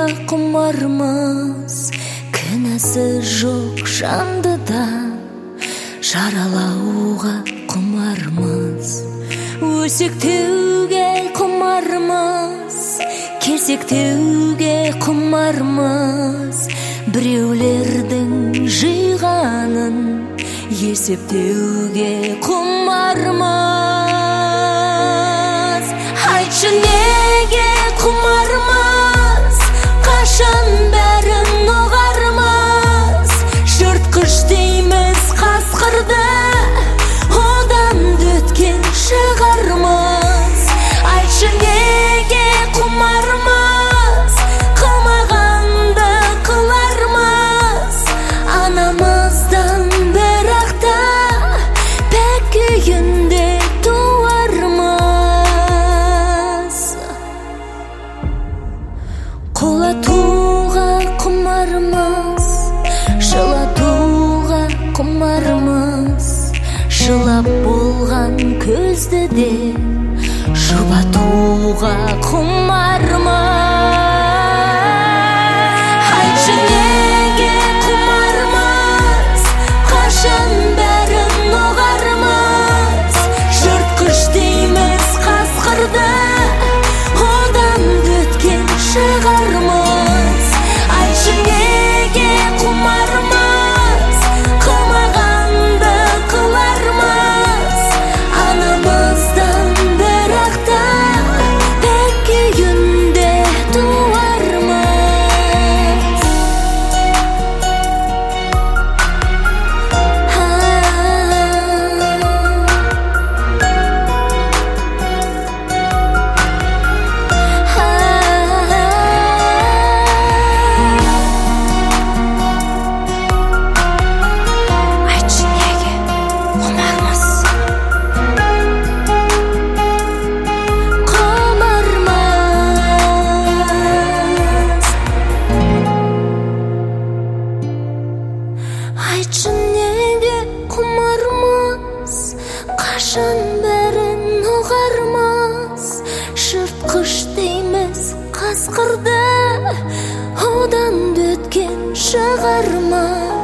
құмармыз, кінәсі жоқ жанды да жаралауға құмармыз. Өсектеуге құмармыз, кесектеуге құмармыз, біреулердің жиғанын есептеуге құмармыз. Айтшы неге құмармыз, қашан бәрін ұғармыз, жыртқыш дейміз қасқырды, одан өткен шығармыз. Айтшы неге құмармыз, қылмағанды қылармыз, анамыздан бірақ та пәк күйінде туармыз. Құлатуға құмармыз, жылатуға құмармыз, жылап болған көзді де жұбатуға құмармыз. Айтшы неге құмармыз, қашан бәрін ұғармыз, жыртқыш дейміз қасқырды, одан өткен шығармыз. Айтшы неге құмармыз, қылмағанды қылармыз, анамыздан бірақ та пәк күйінде туармыз. Айтшы неге құмармыз, құмармыз. Айтшы неге құмармыз, қашан бәрін ұғармыз, жыртқыш дейміз қасқырды, одан өткен шығармыз.